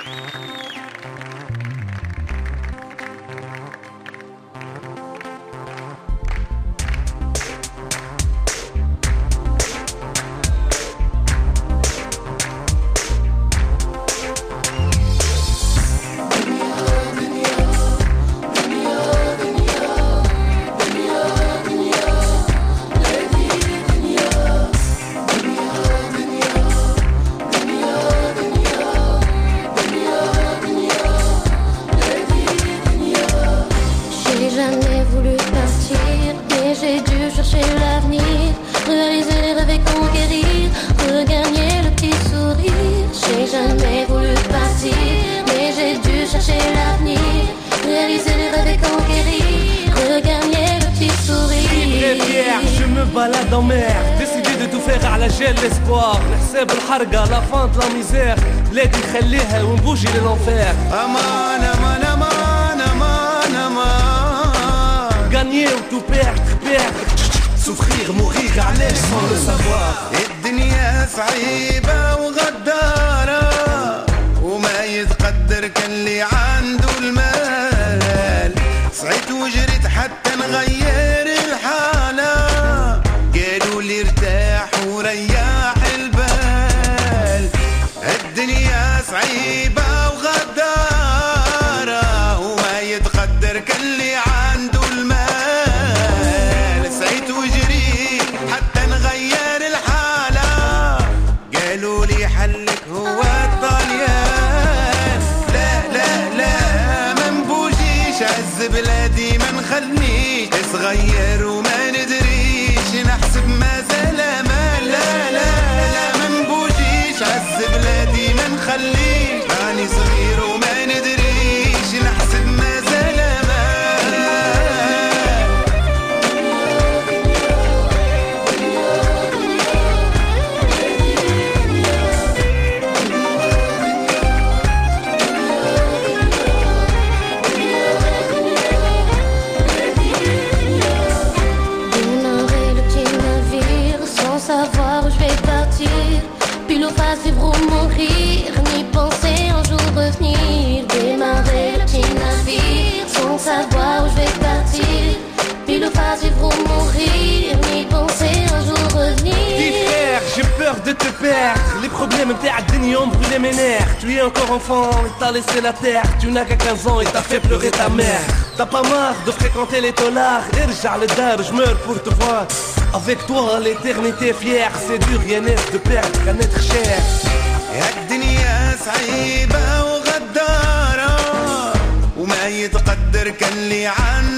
الحرقة لا فانت لا ميزير بلادي خليها ونبوجي للانفير امان امان امان امان امان gagner ou tout perdre perdre souffrir mourir علاش sans le savoir الدنيا صعيبة وغدارة وما يتقدر كان اللي عنده المال صعيت وجريت حتى نغير الحالة قالوا لي ارتاح وريح البال الدنيا صعيبة وغدارة وما يتقدر كان اللي عنده المال سعيت وجريت حتى نغير الحالة قالوا لي حلك هو الطليان لا لا لا ما نبوجيش عز بلادي ما نخلنيش صغير وما ندريش نحسب ما زال مال لا لا لا ما نبوجيش عز بلادي ما نخليش راني صغير وما ندريش نحسب ما زال مال savoir où je vais partir, pile ou face vivre ou mourir, ni penser un jour revenir, démarrer le petit navire, sans savoir où je vais partir, pile ou face vivre ou mourir, ni penser un jour revenir. Dis frère, j'ai peur de te perdre, les problèmes t'as الدنيا ont brûlé mes nerfs, tu es encore enfant et t'as laissé la terre, tu n'as qu'à 15 ans et t'as fait pleurer ta mère, t'as pas marre de fréquenter les tolards, ارجع للدار je meurs pour te voir. Avec toi l'éternité fière, c'est dur rien n'est de perdre qu'un être cher. الدنيا صعيبة وغدارة وما يتقدر كان اللي عنده